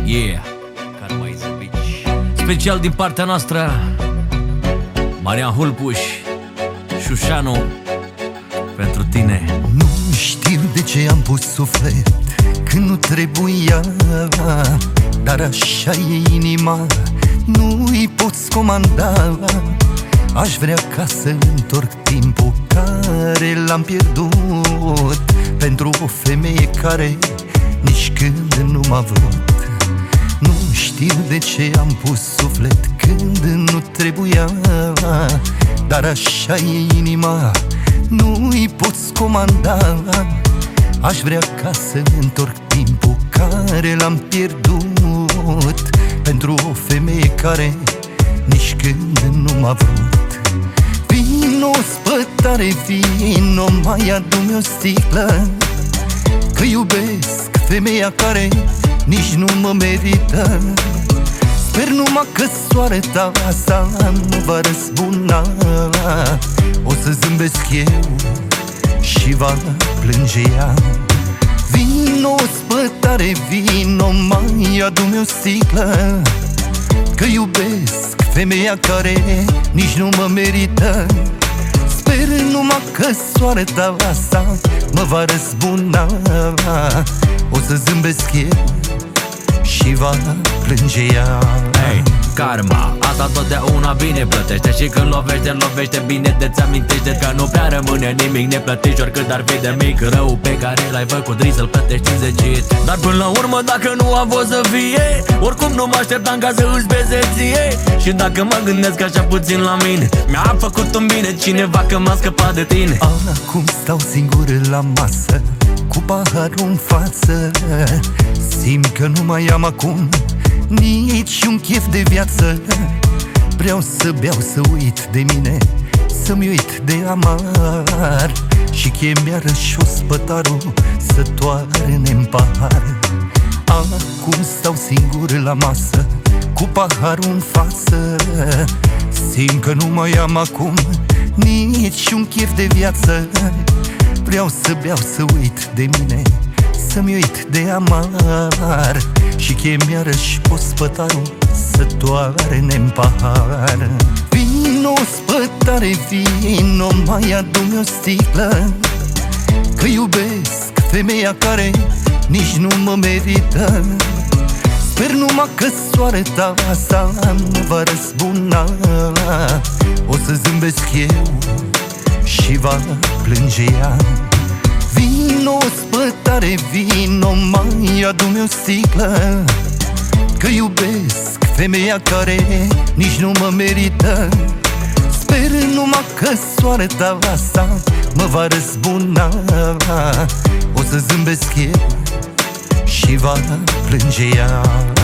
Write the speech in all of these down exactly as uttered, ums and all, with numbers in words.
Yeah, special din partea noastră, Marian Hulpuș, Șușanu, pentru tine. Nu știu de ce am pus suflet când nu trebuia, dar așa e inima, nu-i poți comanda. Aș vrea ca să întorc timpul care l-am pierdut pentru o femeie care nici când nu m-a vrut. Nu știu de ce am pus suflet când nu trebuia, dar așa e inima, nu-i poți comanda. Aș vrea ca să întorc timpul care l-am pierdut pentru o femeie care nici când nu m-a vrut. Vino spătare, vino, mai adu-mi o sticlă, că iubesc femeia care nici nu mă merită. Sper numai că soarta asta nu va răzbuna, o să zâmbesc eu și va plânge ea. Vino spătare, vino, mai adu-mi o sticlă, că iubesc femeia care nici nu mă merită. Sper numai că soarta asta mă va răzbuna, o să zâmbesc eu și va plânge ea. Hey, karma, asta totdeauna bine plătește, și când lovește, lovește bine, de-ți amintește că nu prea rămâne nimic neplătit, oricât ar fi de mic rău pe care l-ai făcut, trebuie să-l plătești înzecit. Dar până la urmă, dacă nu a fost să fie, oricum nu mă așteptam ca să îți beze ție. Și dacă mă gândesc așa puțin la mine, mi-a făcut un bine cineva că m-a scăpat de tine. Acum stau singur la masă, cu paharul în față, simt că nu mai am acum nici un chef de viață. Vreau să beau, să uit de mine, să-mi uit de amar, și chem iarăși ospătarul să toarne-n pahar. Acum stau singur la masă, cu paharul în față, simt că nu mai am acum nici un chef de viață. Vreau să beau, să uit de mine, să-mi uit de amar, și chem iarăși ospătarul să toarne-n pahar. Vino spătare, vino, mai adu-mi o sticlă, că iubesc femeia care nici nu mă merită. Sper numai că soarta asta nu va răzbuna, o să zâmbesc eu și va plânge ea. Vino spătare, vino, mai adu-mi o sticlă, că iubesc femeia care nici nu mă merită. Sper numai că soarta asta mă va răzbuna, o să zâmbesc eu și va plânge ea.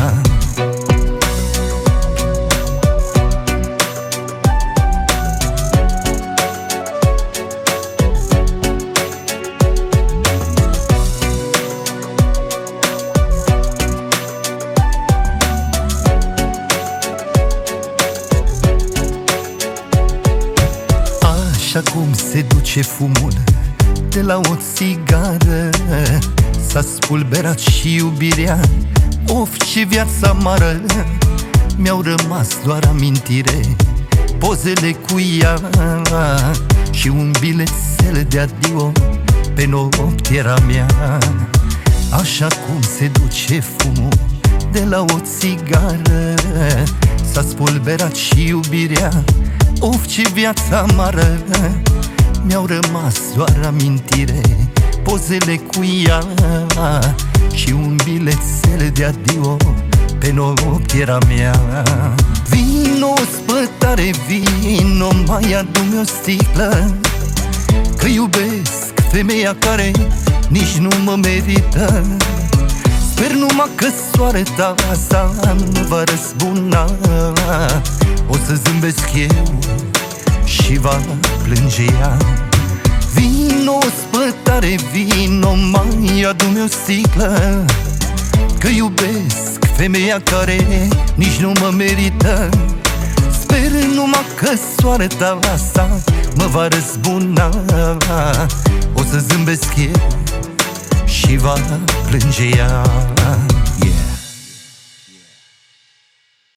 Așa cum se duce fumul de la o țigară, s-a spulberat și iubirea, of, ce viață amară. Mi-au rămas doar amintire, pozele cu ea și un bilețel de adio pe nopți era mea. Așa cum se duce fumul de la o țigară, s-a spulberat și iubirea, of, ce viață amară. Mi-au rămas doar amintire, pozele cu ea și un bilețel de adio pe nopți era mea. Vino spătare, vino, mai adu-mi o sticlă, că iubesc femeia care nici nu mă merită. Sper numai că soarta asta nu va răzbuna, o să zâmbesc eu și va plânge ea. Vino spătare, vino, mai adu-mi o sticlă, că iubesc femeia care nici nu mă merită. Sper numai că soarta asta mă va răzbuna, o să zâmbesc eu și va plânge ea.